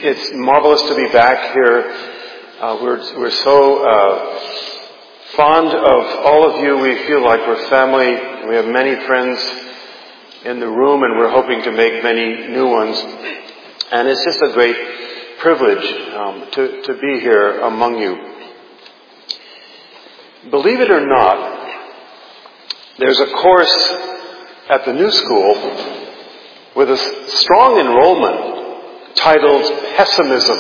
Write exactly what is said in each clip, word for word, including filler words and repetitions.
It's marvelous to be back here. Uh, we're we're so uh, fond of all of you. We feel like we're family. We have many friends in the room, and we're hoping to make many new ones. And it's just a great privilege um, to to be here among you. Believe it or not, there's a course at the New School with a strong enrollment titled Pessimism.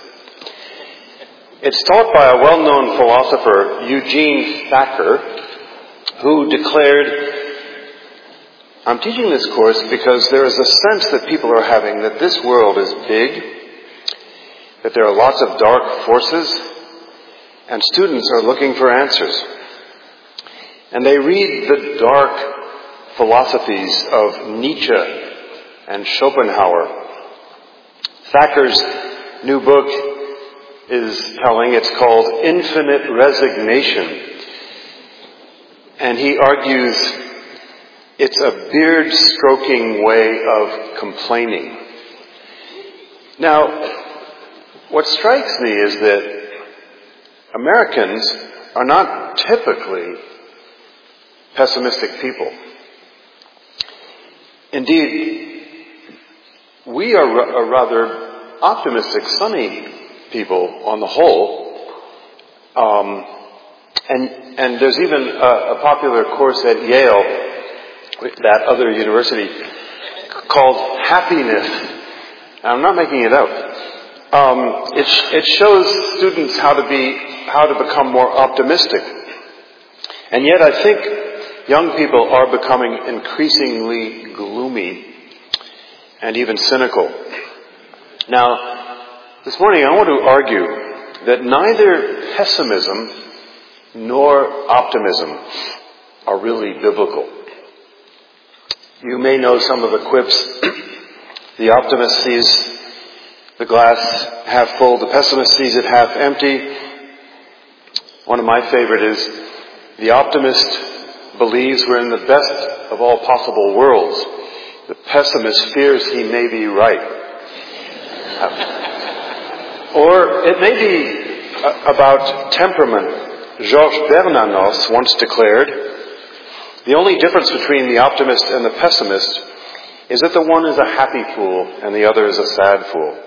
It's taught by a well-known philosopher, Eugene Thacker, who declared, "I'm teaching this course because there is a sense that people are having that this world is big, that there are lots of dark forces, and students are looking for answers. And they read the dark philosophies of Nietzsche and Schopenhauer." Thacker's new book is telling, it's called Infinite Resignation. And he argues it's a beard-stroking way of complaining. Now, what strikes me is that Americans are not typically pessimistic people. Indeed, we are a rather optimistic, sunny people on the whole. Um, and and there's even a, a popular course at Yale, that other university, called Happiness. And I'm not making it up. Um, it, it shows students how to be, how to become more optimistic. And yet I think young people are becoming increasingly gloomy and even cynical. Now, this morning I want to argue that neither pessimism nor optimism are really biblical. You may know some of the quips. The optimist sees the glass half full, the pessimist sees it half empty. One of my favorite is, the optimist believes we're in the best of all possible worlds. The pessimist fears he may be right. Or it may be about temperament. Georges Bernanos once declared, the only difference between the optimist and the pessimist is that the one is a happy fool and the other is a sad fool.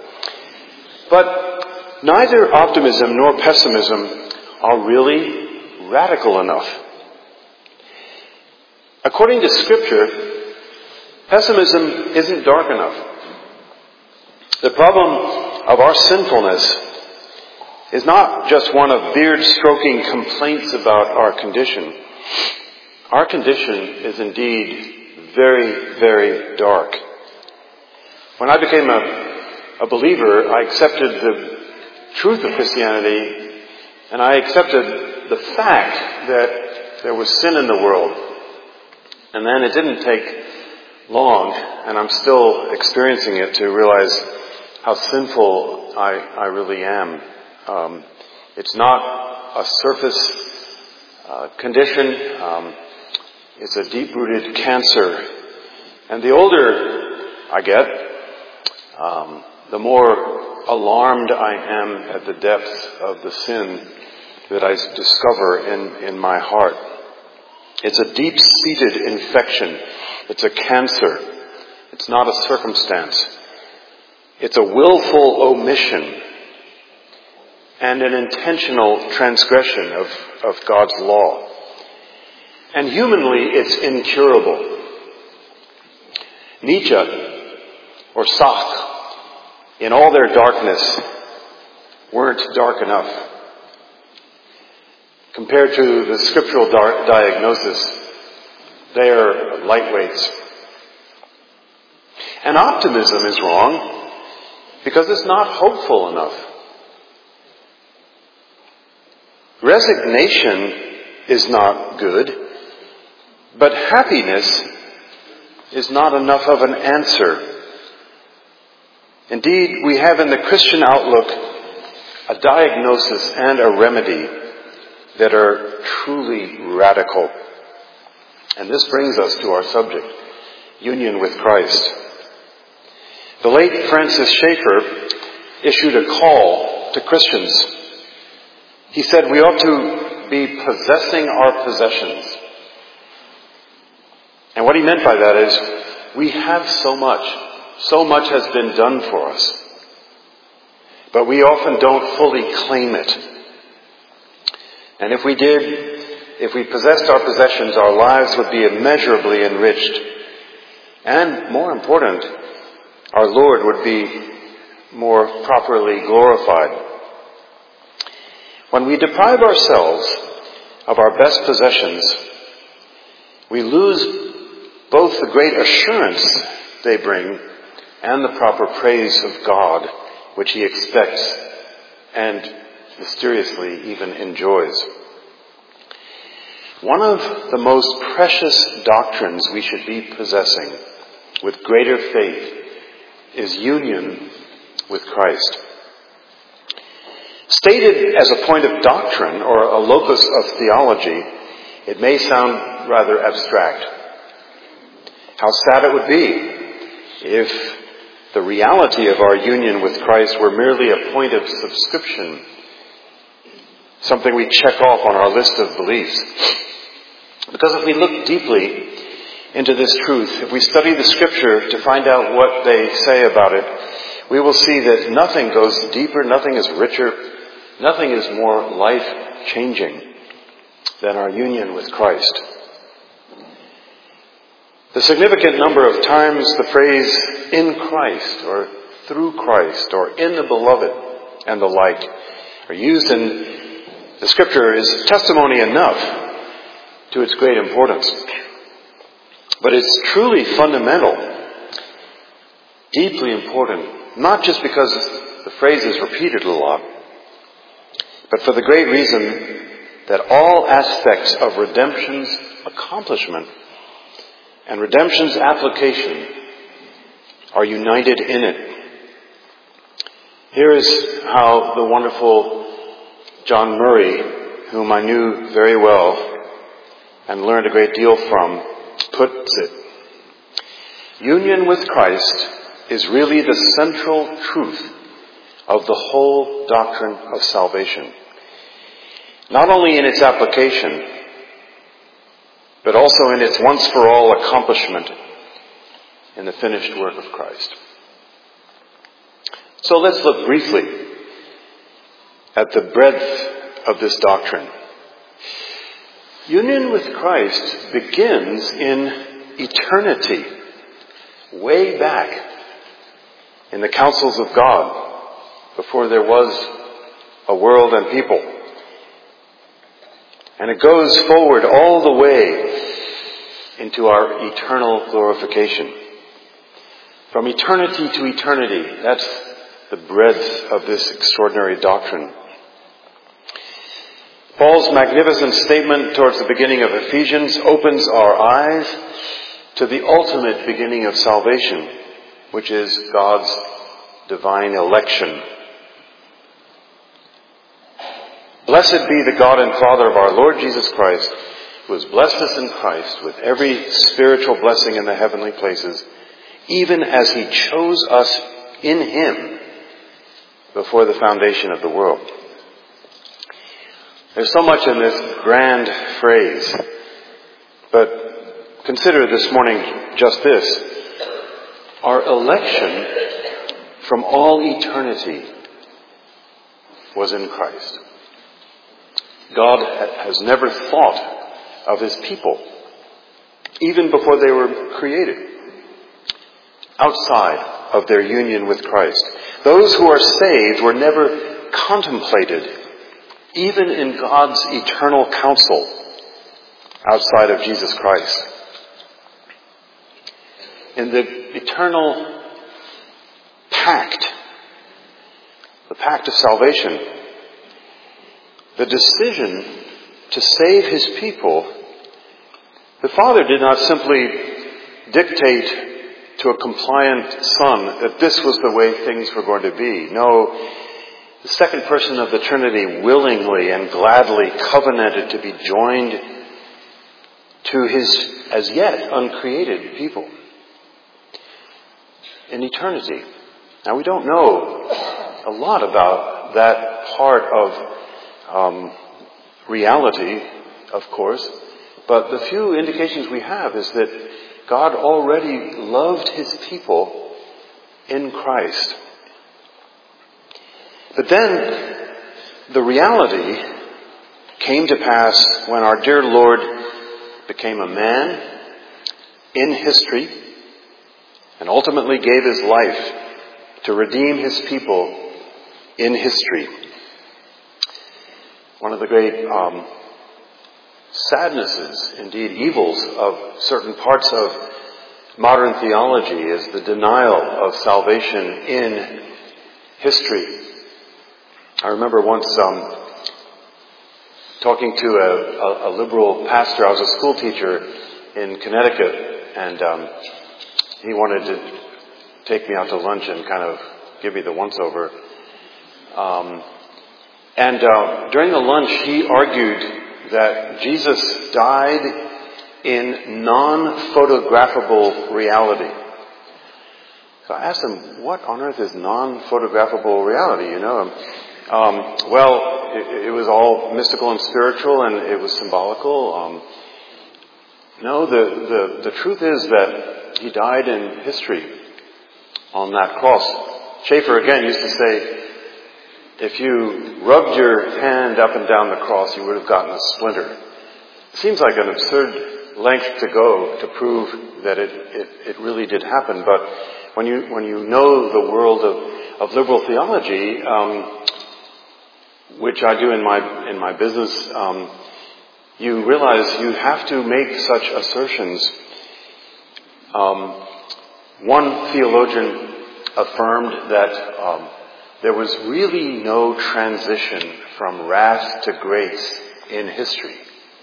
But neither optimism nor pessimism are really radical enough. According to Scripture, pessimism isn't dark enough. The problem of our sinfulness is not just one of beard-stroking complaints about our condition. Our condition is indeed very, very dark. When I became a, a believer, I accepted the truth of Christianity, and I accepted the fact that there was sin in the world. And then it didn't take long, and I'm still experiencing it, to realize how sinful I, I really am. Um, it's not a surface uh, condition. Um, it's a deep-rooted cancer. And the older I get, um, the more alarmed I am at the depths of the sin that I discover in, in my heart. It's a deep-seated infection. It's a cancer. It's not a circumstance. It's a willful omission and an intentional transgression of, of God's law. And humanly, it's incurable. Nietzsche, or Sartre, in all their darkness, weren't dark enough. Compared to the scriptural dar- diagnosis, they are lightweights. And optimism is wrong because it's not hopeful enough. Resignation is not good, but happiness is not enough of an answer. Indeed, we have in the Christian outlook a diagnosis and a remedy that are truly radical. And this brings us to our subject, union with Christ. The late Francis Schaeffer issued a call to Christians. He said we ought to be possessing our possessions. And what he meant by that is we have so much. So much has been done for us. But we often don't fully claim it. And if we did, if we possessed our possessions, our lives would be immeasurably enriched. And more important, our Lord would be more properly glorified. When we deprive ourselves of our best possessions, we lose both the great assurance they bring and the proper praise of God, which He expects and mysteriously even enjoys. One of the most precious doctrines we should be possessing with greater faith is union with Christ. Stated as a point of doctrine or a locus of theology, it may sound rather abstract. How sad it would be if the reality of our union with Christ were merely a point of subscription, something we check off on our list of beliefs. Because if we look deeply into this truth, if we study the Scripture to find out what they say about it, we will see that nothing goes deeper, nothing is richer, nothing is more life-changing than our union with Christ. The significant number of times the phrase in Christ or through Christ or in the beloved and the like are used in the Scripture is testimony enough to its great importance. But it's truly fundamental, deeply important, not just because the phrase is repeated a lot, but for the great reason that all aspects of redemption's accomplishment and redemption's application are united in it. Here is how the wonderful John Murray, whom I knew very well and learned a great deal from, puts it. Union with Christ is really the central truth of the whole doctrine of salvation. Not only in its application, but also in its once-for-all accomplishment in the finished work of Christ. So let's look briefly at the breadth of this doctrine. Union with Christ begins in eternity, way back in the counsels of God, before there was a world and people. And it goes forward all the way into our eternal glorification. From eternity to eternity, that's the breadth of this extraordinary doctrine. Paul's magnificent statement towards the beginning of Ephesians opens our eyes to the ultimate beginning of salvation, which is God's divine election. Blessed be the God and Father of our Lord Jesus Christ, who has blessed us in Christ with every spiritual blessing in the heavenly places, even as He chose us in Him before the foundation of the world. There's so much in this grand phrase, but consider this morning just this. Our election from all eternity was in Christ. God has never thought of His people, even before they were created, outside of their union with Christ. Those who are saved were never contemplated, even in God's eternal counsel, outside of Jesus Christ. In the eternal pact, the pact of salvation, the decision to save His people, the Father did not simply dictate to a compliant Son that this was the way things were going to be. No, the second person of the Trinity willingly and gladly covenanted to be joined to His as yet uncreated people in eternity. Now we don't know a lot about that part of um, reality, of course, but the few indications we have is that God already loved his people in Christ. But then the reality came to pass when our dear Lord became a man in history and ultimately gave his life to redeem his people in history. One of the great um, sadnesses, indeed evils, of certain parts of modern theology is the denial of salvation in history. I remember once um, talking to a, a, a liberal pastor. I was a school teacher in Connecticut, and um, he wanted to take me out to lunch and kind of give me the once-over. Um, and uh, during the lunch, he argued that Jesus died in non-photographable reality. So I asked him, what on earth is non-photographable reality, you know? Um, well, it, it was all mystical and spiritual, and it was symbolical. Um, no, the, the, the truth is that he died in history on that cross. Schaeffer, again, used to say, if you rubbed your hand up and down the cross, you would have gotten a splinter. It seems like an absurd length to go to prove that it, it, it really did happen. But when you when you know the world of, of liberal theology, um, which I do in my in my business, um, you realize you have to make such assertions. Um, one theologian affirmed that um, there was really no transition from wrath to grace in history.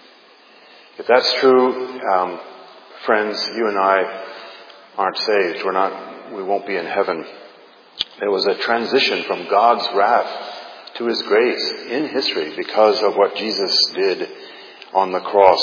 If that's true, um, friends, you and I aren't saved. We're not. We won't be in heaven. There was a transition from God's wrath to his grace in history because of what Jesus did on the cross.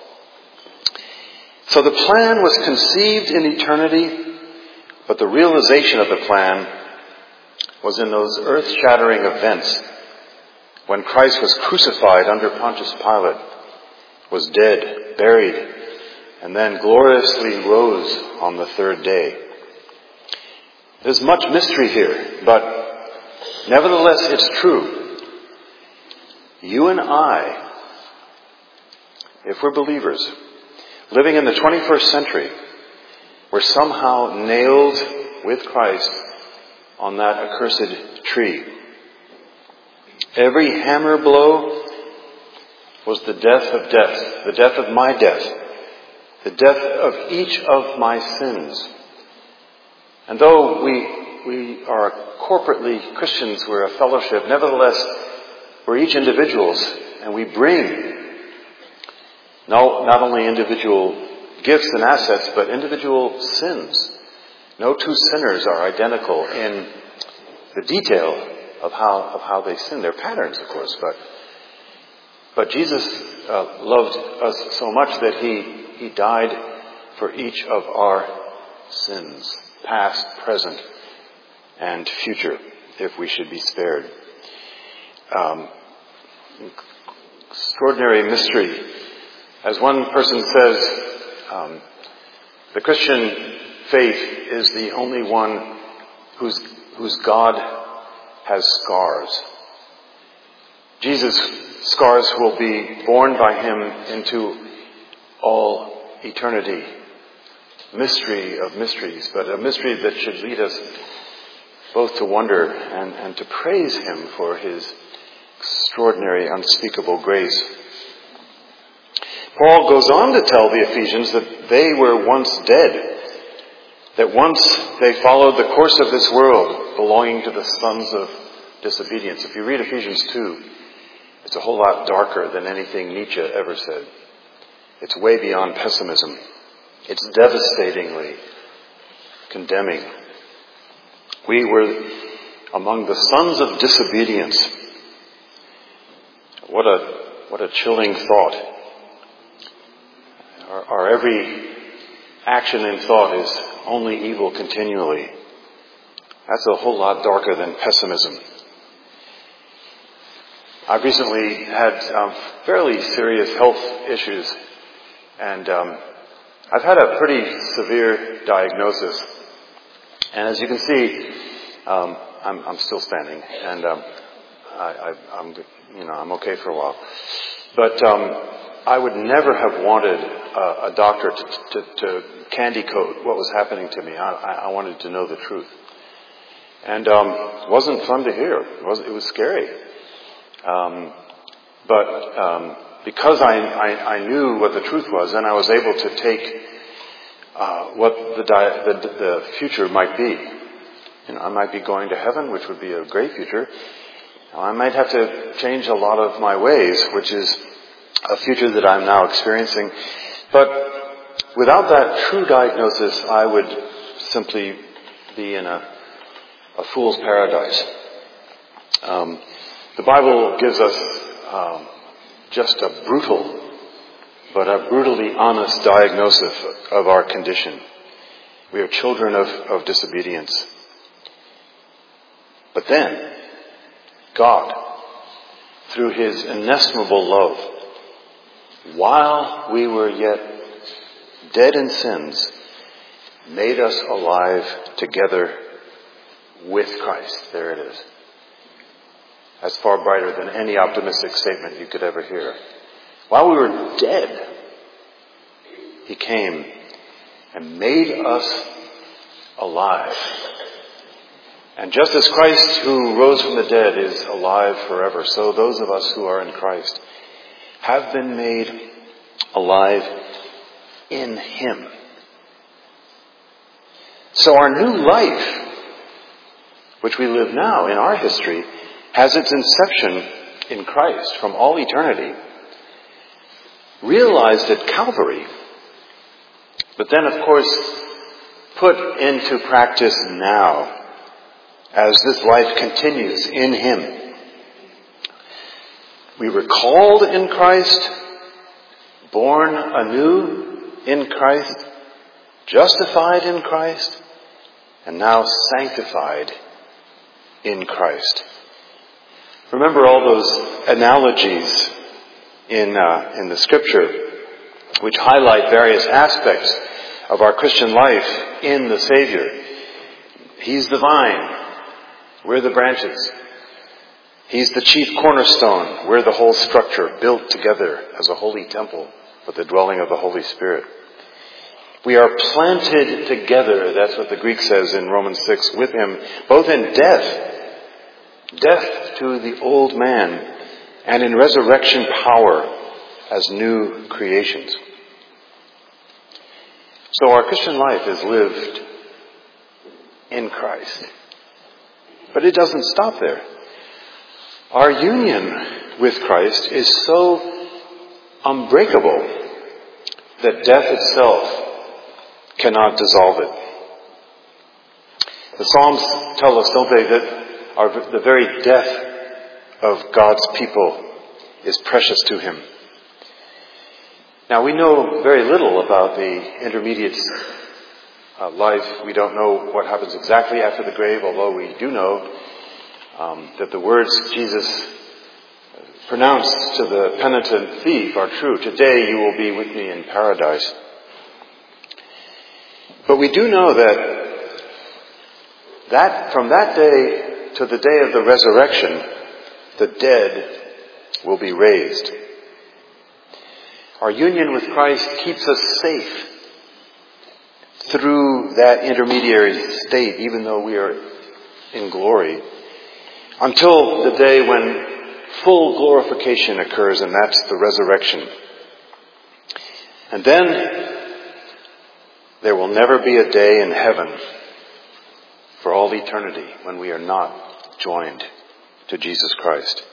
So the plan was conceived in eternity, but the realization of the plan was in those earth-shattering events when Christ was crucified under Pontius Pilate, was dead, buried, and then gloriously rose on the third day. There's much mystery here, but nevertheless it's true. You and I, if we're believers, living in the twenty-first century, we're somehow nailed with Christ on that accursed tree. Every hammer blow was the death of death, the death of my death, the death of each of my sins. And though we we are corporately Christians, we're a fellowship, nevertheless, we're each individuals, and we bring no, not only individual gifts and assets, but individual sins. No two sinners are identical in the detail of how of how they sin. They're patterns, of course, but but Jesus uh, loved us so much that he he died for each of our sins, past, present, and future, if we should be spared. Um, extraordinary mystery. As one person says, um, the Christian faith is the only one whose whose God has scars. Jesus' scars will be borne by him into all eternity. Mystery of mysteries, but a mystery that should lead us both to wonder and, and to praise him for his extraordinary, unspeakable grace. Paul goes on to tell the Ephesians that they were once dead, that once they followed the course of this world, belonging to the sons of disobedience. If you read Ephesians two, it's a whole lot darker than anything Nietzsche ever said. It's way beyond pessimism. It's devastatingly condemning. We were among the sons of disobedience. What a what a chilling thought. Our, our every action and thought is only evil continually. That's a whole lot darker than pessimism. I've recently had um, fairly serious health issues, and um, I've had a pretty severe diagnosis. And as you can see, um, I'm, I'm still standing, and um, I, I, I'm, you know, I'm okay for a while. But um, I would never have wanted a, a doctor to, to, to candy coat what was happening to me. I, I wanted to know the truth, and um, it wasn't fun to hear. It was, it was scary. Um, but um, because I, I, I knew what the truth was, then I was able to take uh, what the, di- the the future might be. You know, I might be going to heaven, which would be a great future. I might have to change a lot of my ways, which is a future that I'm now experiencing. But without that true diagnosis, I would simply be in a, a fool's paradise. Um, The Bible gives us um, just a brutal, but a brutally honest diagnosis of our condition. We are children of, of disobedience. But then, God, through His inestimable love, while we were yet dead in sins, made us alive together with Christ. There it is. That's far brighter than any optimistic statement you could ever hear. While we were dead, He came and made us alive. And just as Christ, who rose from the dead, is alive forever, so those of us who are in Christ have been made alive in Him. So our new life, which we live now in our history, has its inception in Christ from all eternity, realized at Calvary, but then, of course, put into practice now as this life continues in Him. We were called in Christ, born anew in Christ, justified in Christ, and now sanctified in Christ. Remember all those analogies in uh, in the Scripture which highlight various aspects of our Christian life in the Savior. He's the vine. We're the branches. He's the chief cornerstone. We're the whole structure built together as a holy temple with the dwelling of the Holy Spirit. We are planted together, that's what the Greek says in Romans six, with Him, both in death, death to the old man, and in resurrection power as new creations. So our Christian life is lived in Christ. But it doesn't stop there. Our union with Christ is so unbreakable that death itself cannot dissolve it. The Psalms tell us, don't they, that our, the very death of God's people is precious to Him. Now, we know very little about the intermediate uh, life. We don't know what happens exactly after the grave, although we do know um, that the words Jesus pronounced to the penitent thief are true. Today you will be with me in paradise. But we do know that, that from that day to the day of the resurrection, the dead will be raised. Our union with Christ keeps us safe through that intermediary state, even though we are in glory, until the day when full glorification occurs, and that's the resurrection. And then there will never be a day in heaven for all eternity when we are not joined to Jesus Christ.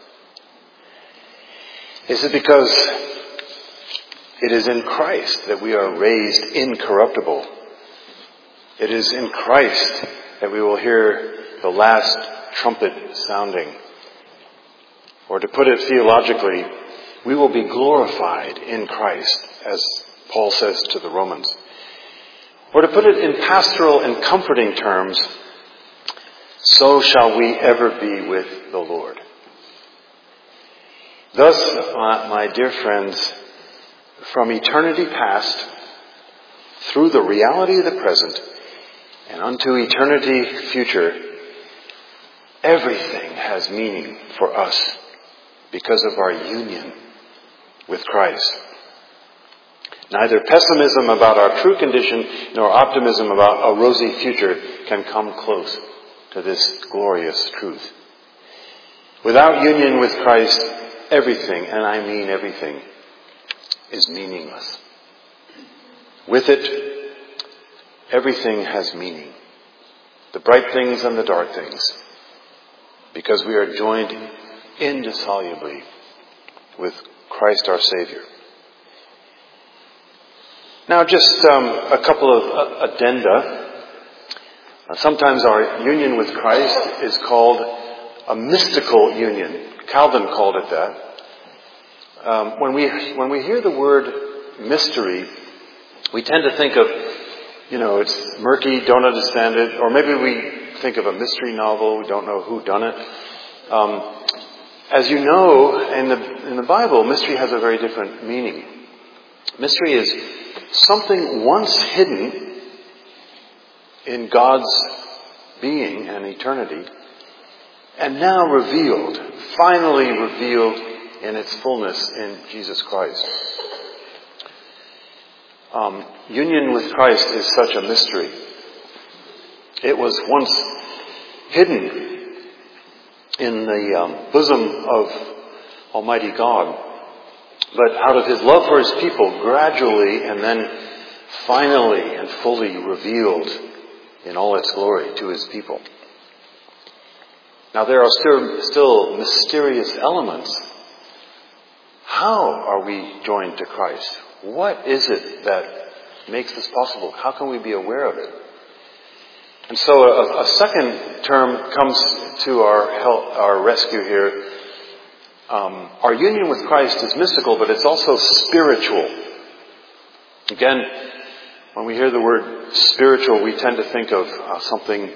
Is it because it is in Christ that we are raised incorruptible? It is in Christ that we will hear the last trumpet sounding. Or to put it theologically, we will be glorified in Christ, as Paul says to the Romans. Or to put it in pastoral and comforting terms, so shall we ever be with the Lord. Thus, my, my dear friends, from eternity past, through the reality of the present, and unto eternity future, everything has meaning for us because of our union with Christ. Neither pessimism about our true condition nor optimism about a rosy future can come close to this glorious truth. Without union with Christ, everything, and I mean everything, is meaningless. With it, everything has meaning. The bright things and the dark things. Because we are joined indissolubly with Christ our Savior. Now just um, a couple of addenda. Sometimes our union with Christ is called a mystical union. Calvin called it that. Um, when we when we hear the word mystery, we tend to think of, you know, it's murky, don't understand it, or maybe we think of a mystery novel, we don't know who done it. Um, as you know, in the in the Bible, mystery has a very different meaning. Mystery is something once hidden in God's being and eternity, and now revealed, finally revealed in its fullness in Jesus Christ. Um, union with Christ is such a mystery. It was once hidden in the um, bosom of Almighty God, but out of His love for His people, gradually and then finally and fully revealed in all its glory to His people. Now there are still, still mysterious elements. How are we joined to Christ? What is it that makes this possible? How can we be aware of it? And so a, a second term comes to our help, our rescue here. Um, our union with Christ is mystical, but it's also spiritual. Again, when we hear the word spiritual, we tend to think of uh, something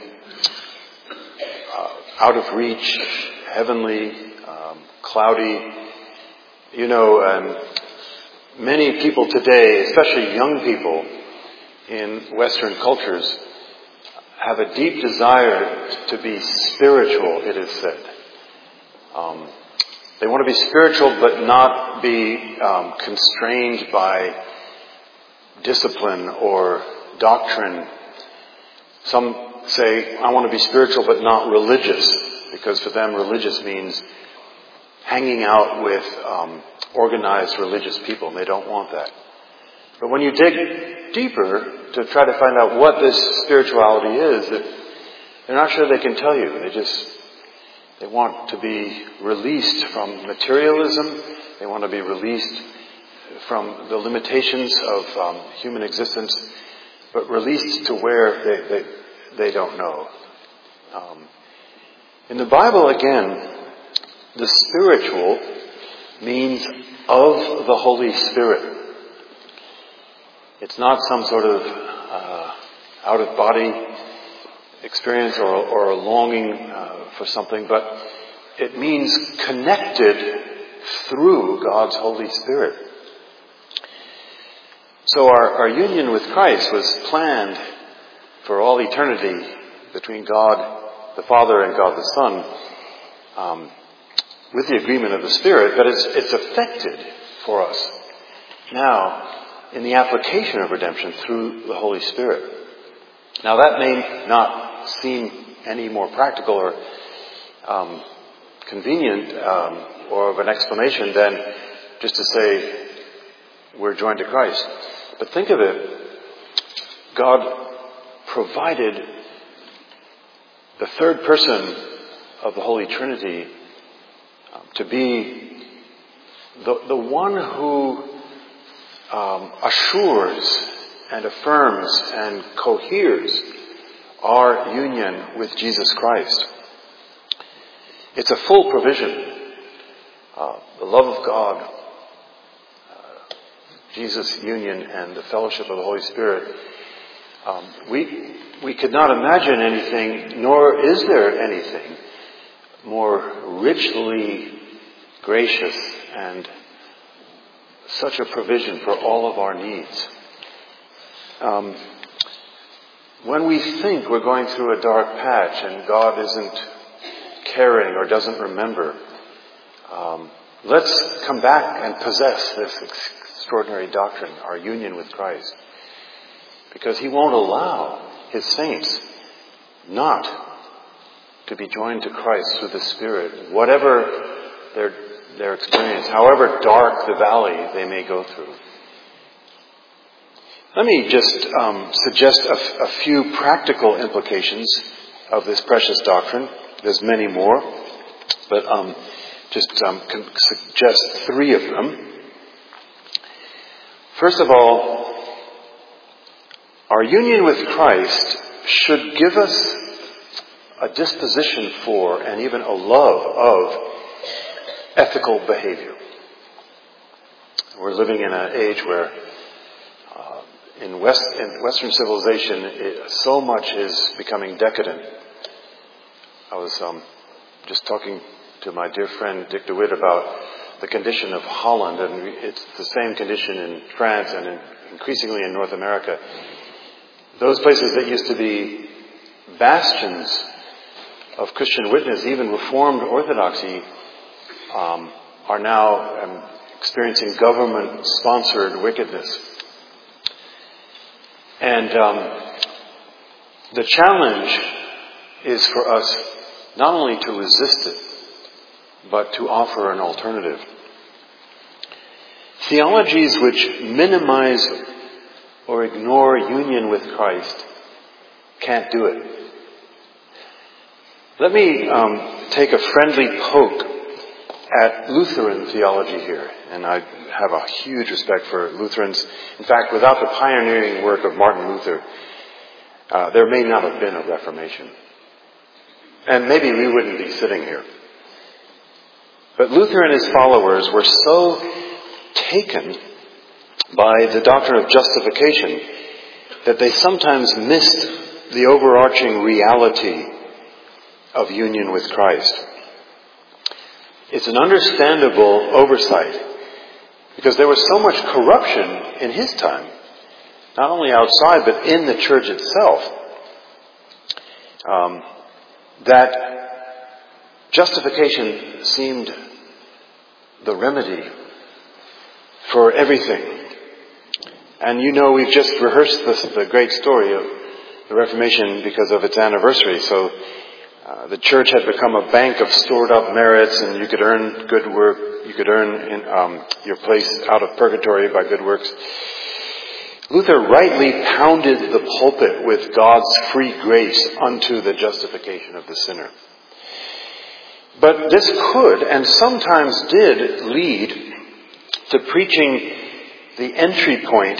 uh, out of reach, heavenly, um, cloudy. You know, um, many people today, especially young people in Western cultures, have a deep desire to be spiritual, it is said. Um, they want to be spiritual but not be um, constrained by discipline or doctrine. Some say, I want to be spiritual but not religious, because for them religious means hanging out with um, organized religious people, and they don't want that. But when you dig deeper to try to find out what this spirituality is, they're not sure they can tell you. They just, they want to be released from materialism. They want to be released from the limitations of um, human existence, but released to where they, they, they don't know. Um, in the Bible, again, the spiritual means of the Holy Spirit. It's not some sort of uh, out-of-body experience or, or a longing uh, for something, but it means connected through God's Holy Spirit. So our, our union with Christ was planned for all eternity between God the Father and God the Son, um, with the agreement of the Spirit, but it's, it's effected for us now in the application of redemption through the Holy Spirit. Now that may not seem any more practical or um, convenient um, or of an explanation than just to say we're joined to Christ. But think of it, God provided the third person of the Holy Trinity um, to be the, the one who um, assures and affirms and coheres our union with Jesus Christ. It's a full provision. Uh, the love of God, uh, Jesus' union, and the fellowship of the Holy Spirit Um, we we could not imagine anything, nor is there anything more richly gracious and such a provision for all of our needs. Um, when we think we're going through a dark patch and God isn't caring or doesn't remember, um, let's come back and possess this extraordinary doctrine, our union with Christ. Because He won't allow His saints not to be joined to Christ through the Spirit, whatever their their experience, however dark the valley they may go through. Let me just um, suggest a, f- a few practical implications of this precious doctrine. There's many more, but um, just um, can suggest three of them. First of all, our union with Christ should give us a disposition for and even a love of ethical behavior. We're living in an age where uh, in, West, in Western civilization, it, so much is becoming decadent. I was um, just talking to my dear friend Dick DeWitt about the condition of Holland, and it's the same condition in France and in, increasingly in North America. Those places that used to be bastions of Christian witness, even Reformed Orthodoxy, um, are now um, experiencing government-sponsored wickedness. And um, the challenge is for us not only to resist it, but to offer an alternative. Theologies which minimize or ignore union with Christ can't do it. Let me um, take a friendly poke at Lutheran theology here, and I have a huge respect for Lutherans. In fact, without the pioneering work of Martin Luther, uh, there may not have been a Reformation. And maybe we wouldn't be sitting here. But Luther and his followers were so taken by the doctrine of justification that they sometimes missed the overarching reality of union with Christ. It's an understandable oversight because there was so much corruption in his time, not only outside but in the church itself, um, that justification seemed the remedy for everything. And you know, we've just rehearsed this, the great story of the Reformation because of its anniversary. So uh, the church had become a bank of stored up merits, and you could earn good work. You could earn in, um, your place out of purgatory by good works. Luther rightly pounded the pulpit with God's free grace unto the justification of the sinner. But this could, and sometimes did, lead to preaching the entry point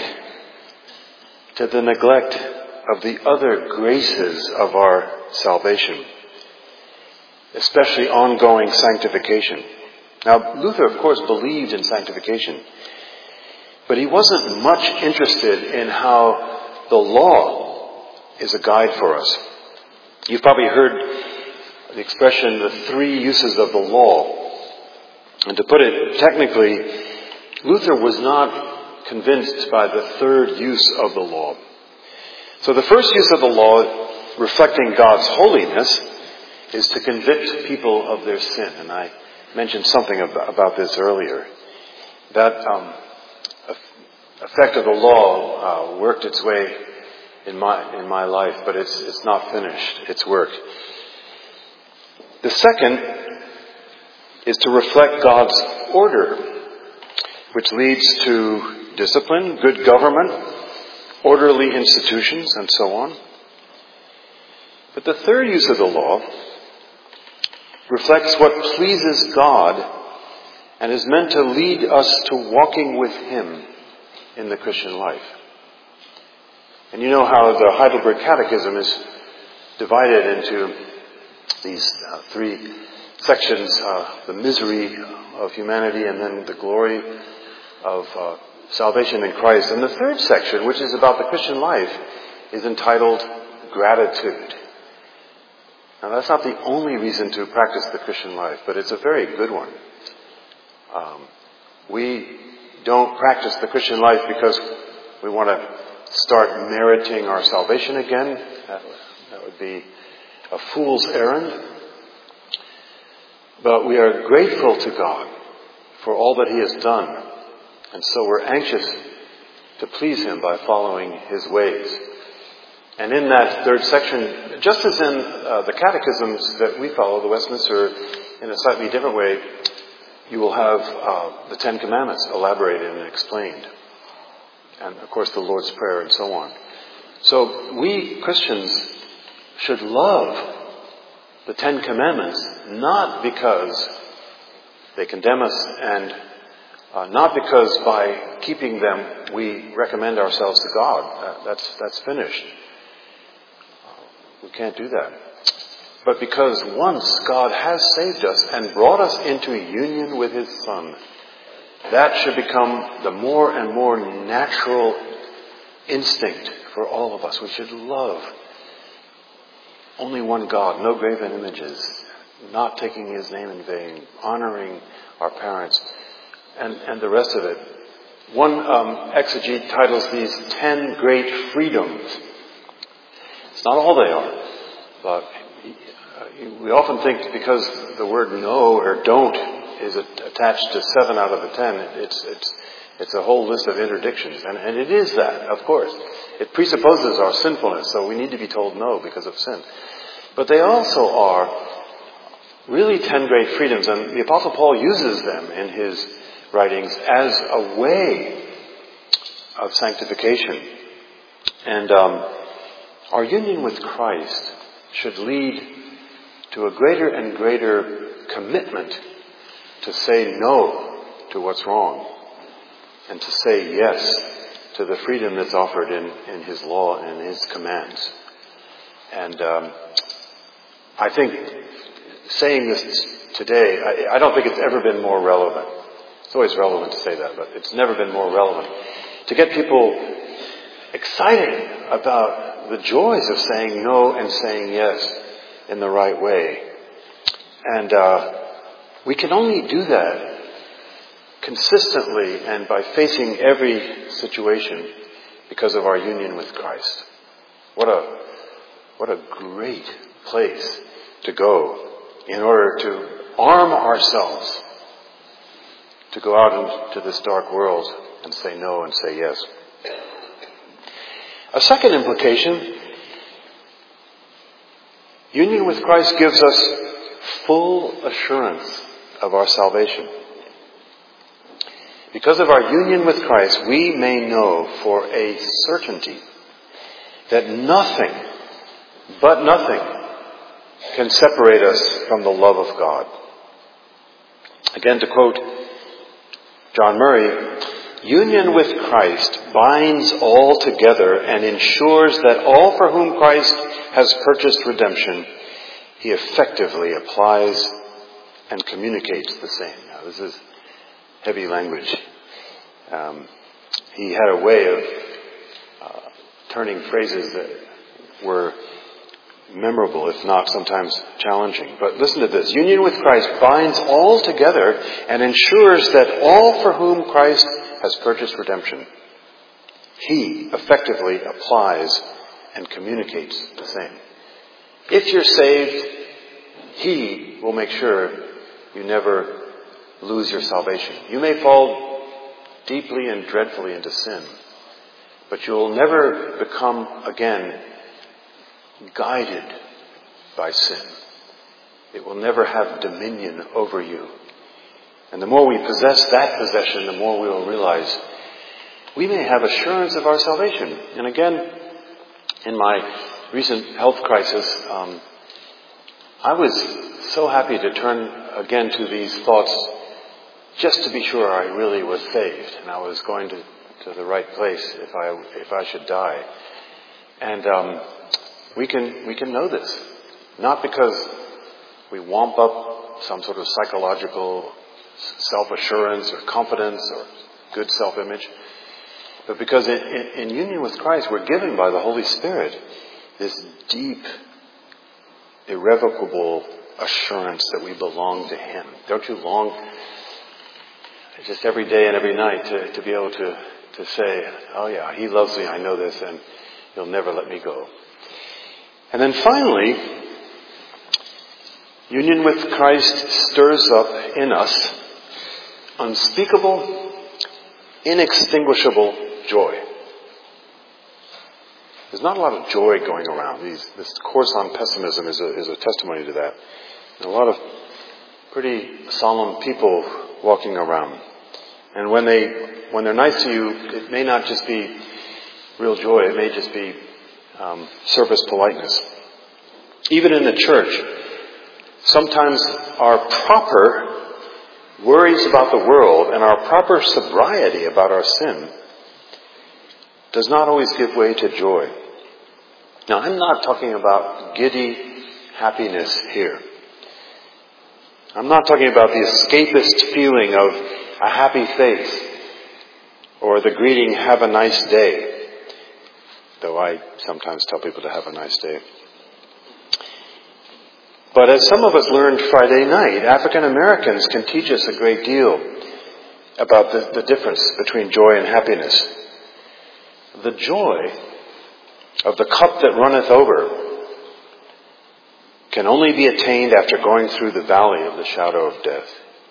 to the neglect of the other graces of our salvation, especially ongoing sanctification. Now, Luther, of course, believed in sanctification, but he wasn't much interested in how the law is a guide for us. You've probably heard the expression, the three uses of the law. And to put it technically, Luther was not convinced by the third use of the law. So the first use of the law, reflecting God's holiness, is to convict people of their sin. And I mentioned something about this earlier. That um, effect of the law uh, worked its way in my in my life, but it's it's not finished. Its work. The second is to reflect God's order, which leads to discipline, good government, orderly institutions, and so on. But the third use of the law reflects what pleases God and is meant to lead us to walking with Him in the Christian life. And you know how the Heidelberg Catechism is divided into these uh, three sections, uh, the misery of humanity and then the glory of uh, salvation in Christ. And the third section, which is about the Christian life, is entitled gratitude. Now, that's not the only reason to practice the Christian life, but it's a very good one. Um, we don't practice the Christian life because we want to start meriting our salvation again. That, that would be a fool's errand. But we are grateful to God for all that He has done. And so we're anxious to please Him by following His ways. And in that third section, just as in uh, the catechisms that we follow, the Westminster, in a slightly different way, you will have uh, the Ten Commandments elaborated and explained. And, of course, the Lord's Prayer and so on. So we Christians should love the Ten Commandments, not because they condemn us and uh, not because by keeping them we recommend ourselves to God. That, that's, that's finished. We can't do that. But because once God has saved us and brought us into union with His Son, that should become the more and more natural instinct for all of us. We should love only one God, no graven images, not taking His name in vain, honoring our parents, and, and the rest of it. One um, exegete titles these ten great freedoms. It's not all they are, but we often think because the word no or don't is attached to seven out of the ten, it's it's it's a whole list of interdictions, and, and it is that, of course. It presupposes our sinfulness, so we need to be told no because of sin. But they also are really ten great freedoms, and the Apostle Paul uses them in his writings as a way of sanctification. And um, our union with Christ should lead to a greater and greater commitment to say no to what's wrong and to say yes to the freedom that's offered in, in His law and in His commands. And um, I think saying this today, I, I don't think it's ever been more relevant. It's always relevant to say that, but it's never been more relevant. To get people excited about the joys of saying no and saying yes in the right way. And uh, we can only do that consistently and by facing every situation because of our union with Christ. What a what a great place to go in order to arm ourselves to go out into this dark world and say no and say yes. A second implication, union with Christ gives us full assurance of our salvation. Because of our union with Christ, we may know for a certainty that nothing, but nothing, can separate us from the love of God. Again, to quote John Murray, union with Christ binds all together and ensures that all for whom Christ has purchased redemption, He effectively applies and communicates the same. Now, this is heavy language. Um, he had a way of uh, turning phrases that were memorable, if not sometimes challenging. But listen to this. Union with Christ binds all together and ensures that all for whom Christ has purchased redemption, He effectively applies and communicates the same. If you're saved, He will make sure you never lose your salvation. You may fall deeply and dreadfully into sin, but you'll never become again guided by sin. It will never have dominion over you. And the more we possess that possession, the more we will realize we may have assurance of our salvation. And again, in my recent health crisis, um, I was so happy to turn again to these thoughts just to be sure I really was saved and I was going to, to the right place if I if I should die. And um, we can we can know this, not because we wamp up some sort of psychological self-assurance or confidence or good self-image, but because in, in, in union with Christ, we're given by the Holy Spirit this deep, irrevocable assurance that we belong to Him. Don't you long just every day and every night to, to be able to, to say, oh yeah, He loves me, I know this, and He'll never let me go. And then finally, union with Christ stirs up in us unspeakable, inextinguishable joy. There's not a lot of joy going around. These, this course on pessimism is a, is a testimony to that. There are a lot of pretty solemn people walking around. And when they, when they're nice to you, it may not just be real joy. It may just be um, surface politeness. Even in the church, sometimes our proper worries about the world and our proper sobriety about our sin does not always give way to joy. Now, I'm not talking about giddy happiness here. I'm not talking about the escapist feeling of a happy face or the greeting, have a nice day. Though I sometimes tell people to have a nice day. But as some of us learned Friday night, African Americans can teach us a great deal about the, the difference between joy and happiness. The joy of the cup that runneth over can only be attained after going through the valley of the shadow of death.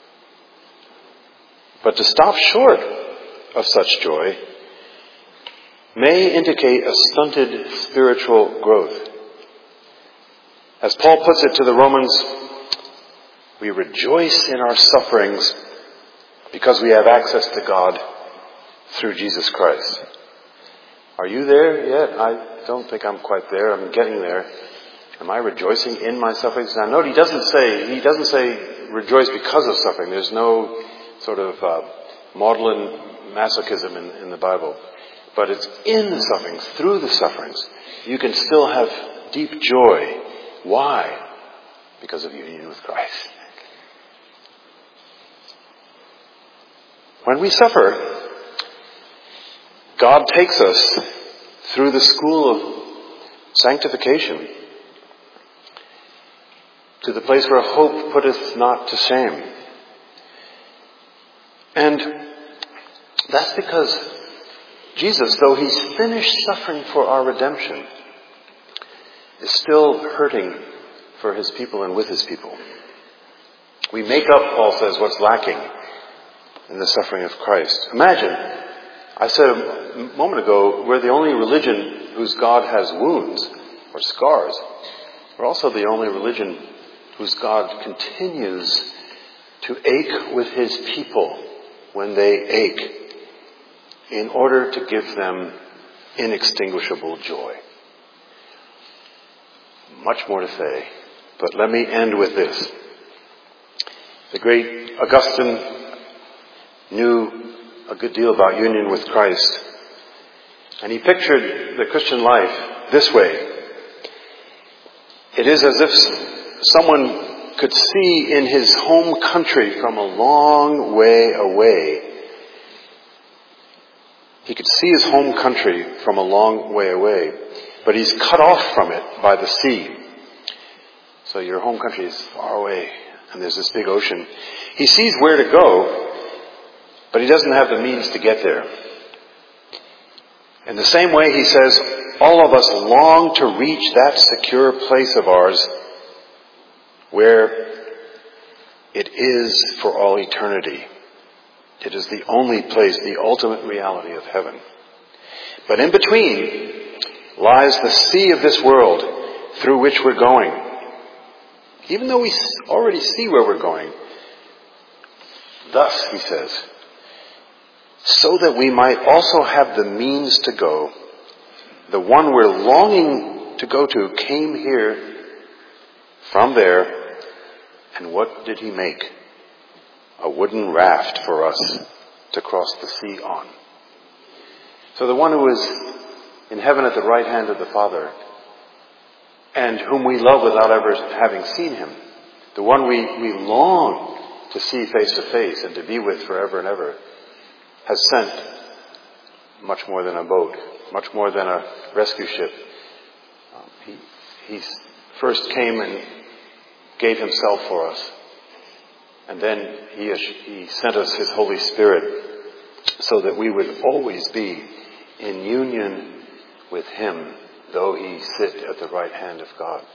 But to stop short of such joy may indicate a stunted spiritual growth. As Paul puts it to the Romans, we rejoice in our sufferings because we have access to God through Jesus Christ. Are you there yet? I don't think I'm quite there. I'm getting there. Am I rejoicing in my sufferings? Now note, he doesn't say, he doesn't say rejoice because of suffering. There's no sort of uh, maudlin masochism in, in the Bible. But it's in the sufferings, through the sufferings, you can still have deep joy. Why? Because of union with Christ. When we suffer, God takes us through the school of sanctification to the place where hope putteth not to shame. And that's because Jesus, though He's finished suffering for our redemption, is still hurting for His people and with His people. We make up, Paul says, what's lacking in the suffering of Christ. Imagine, I said a moment ago, we're the only religion whose God has wounds or scars. We're also the only religion whose God continues to ache with His people when they ache in order to give them inextinguishable joy. Much more to say, but let me end with this. The great Augustine knew a good deal about union with Christ, and he pictured the Christian life this way. It is as if someone could see in his home country from a long way away. He could see his home country from a long way away, but he's cut off from it by the sea. So your home country is far away, and there's this big ocean. He sees where to go, but he doesn't have the means to get there. In the same way, he says, all of us long to reach that secure place of ours where it is for all eternity. It is the only place, the ultimate reality of heaven. But in between lies the sea of this world through which we're going. Even though we already see where we're going. Thus, he says, so that we might also have the means to go, the one we're longing to go to came here from there, and what did He make? A wooden raft for us to cross the sea on. So the one who is in heaven at the right hand of the Father, and whom we love without ever having seen Him, the one we, we long to see face to face and to be with forever and ever, has sent much more than a boat, much more than a rescue ship. Um, he, he first came and gave himself for us. And then he, he sent us his Holy Spirit so that we would always be in union with him, though he sit at the right hand of God.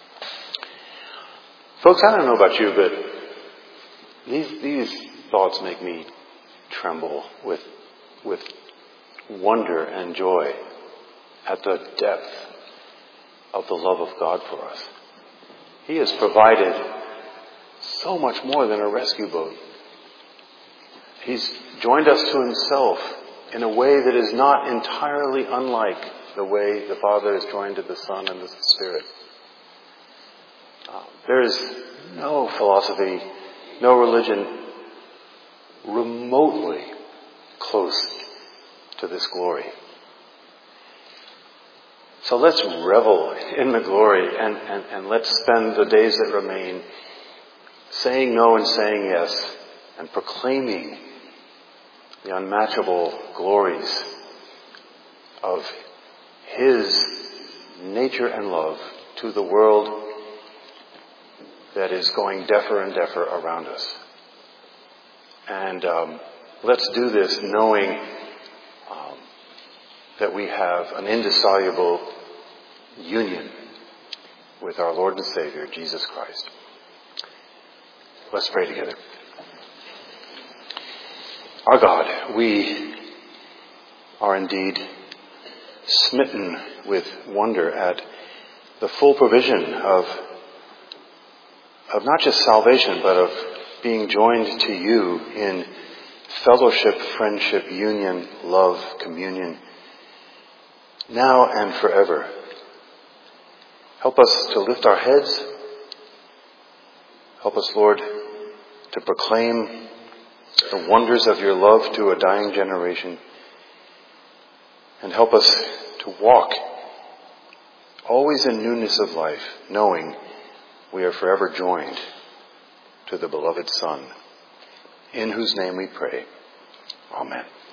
Folks, I don't know about you, but these, these thoughts make me tremble with, with wonder and joy at the depth of the love of God for us. He has provided so much more than a rescue boat. He's joined us to himself in a way that is not entirely unlike the way the Father is joined to the Son and the Spirit. Uh, there is no philosophy, no religion remotely close to this glory. So let's revel in the glory and, and, and let's spend the days that remain saying no and saying yes and proclaiming the unmatchable glories of his nature and love to the world that is going deafer and deafer around us. And um, let's do this knowing um, that we have an indissoluble union with our Lord and Savior, Jesus Christ. Let's pray together. Our God, we are indeed smitten with wonder at the full provision of, of not just salvation, but of being joined to you in fellowship, friendship, union, love, communion, now and forever. Help us to lift our heads. Help us, Lord, to proclaim the wonders of your love to a dying generation. And help us to walk always in newness of life, knowing we are forever joined to the beloved Son, in whose name we pray. Amen.